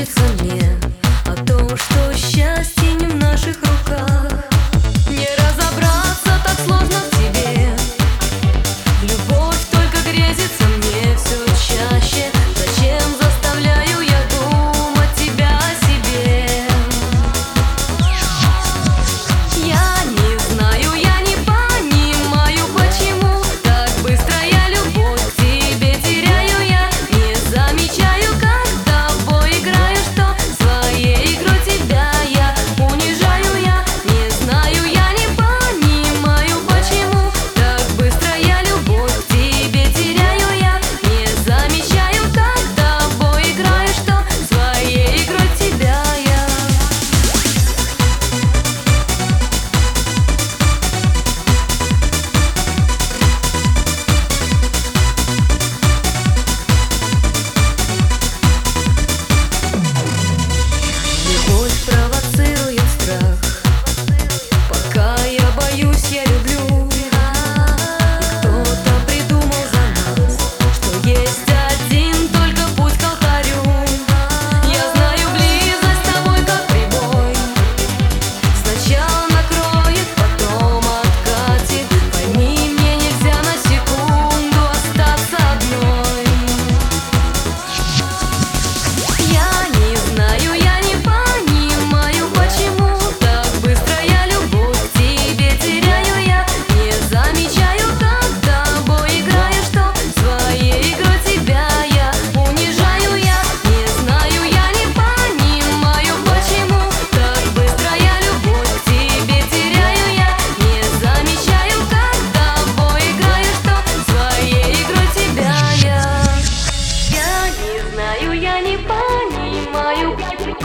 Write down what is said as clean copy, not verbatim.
грезится мне о том, что счастье не в наших руках. Не разобраться так сложно в тебе. Любовь только грезится мне все чаще. Зачем заставляю я думать тебя о себе? Я не знаю, я не понимаю, почему так быстро я любовь к тебе теряю. Я не замечаю, как с тобой играю, что своей игрой тебя я унижаю. Я не знаю, я не понимаю, почему так быстро я любовь к тебе теряю. Я не замечаю, как с тобой играю, что своей игрой тебя я. Любовь провоцирует страх. Пока я боюсь, я люблю. И кто-то придумал за нас, что есть один только путь к алтарю. Я знаю, близость с тобой как прибой. Сначала накроет, потом откатит. Пойми, мне нельзя на секунду остаться одной. Я не знаю, я не понимаю, почему так быстро я любовь к тебе теряю. Я не замечаю, как с тобой играю, что своей игрой тебя я унижаю. Я не знаю, я не понимаю, почему так быстро я любовь к тебе теряю. Я не замечаю, как с тобой играю, что своей игрой тебя я. Я не знаю, я не понимаю.